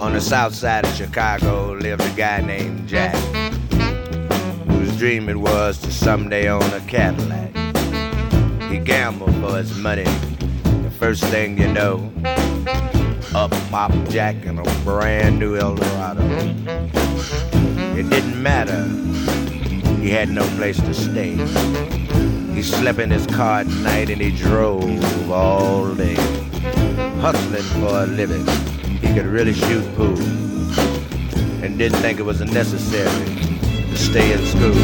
On the south side of Chicago lived a guy named Jack, whose dream it was to someday own a Cadillac. He gambled for his money. The first thing you know, up popped Jack in a brand new Eldorado. It didn't matter, he had no place to stay. He slept in his car at night and he drove all day, hustling for a living. He could really shoot pool and didn't think it was necessary to stay in school.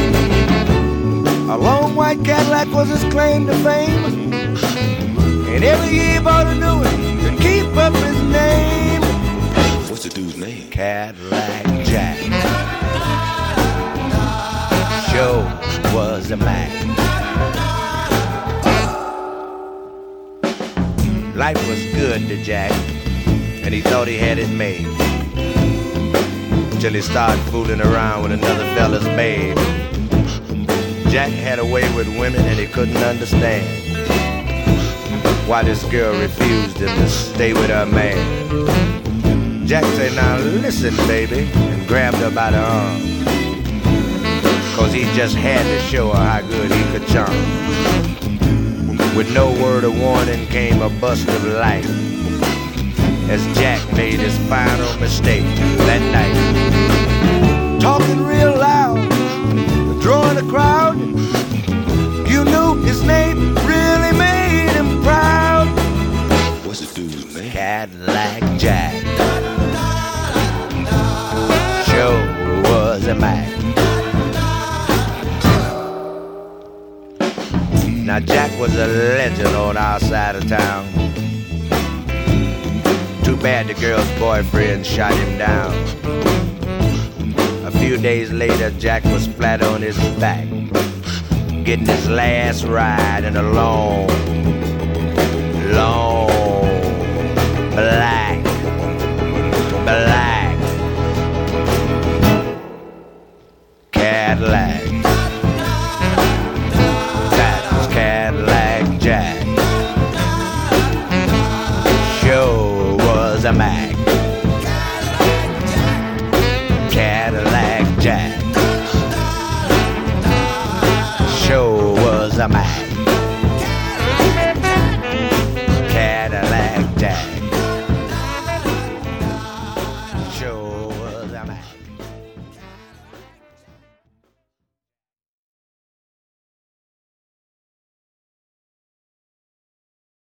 A long white Cadillac was his claim to fame, and every year he bought a new one to keep up his name. What's the dude's name? Cadillac Jack. Sure was a Mac. Life was good to Jack, and he thought he had it made, till he started fooling around with another fella's babe. Jack had a way with women and he couldn't understand why this girl refused him to stay with her man. Jack said, now listen, baby, and grabbed her by the arm, cause he just had to show her how good he could charm. With no word of warning came a bust of light, as Jack made his final mistake that night. Talking real loud, drawing a crowd, you knew his name really made him proud. What's the dude's name? Cadillac Jack. Sure was a Mac. Now Jack was a legend on our side of town. Too bad the girl's boyfriend shot him down. A few days later, Jack was flat on his back, getting his last ride in a long, long, black Cadillac. That was Cadillac Jack. Sure was a Mac.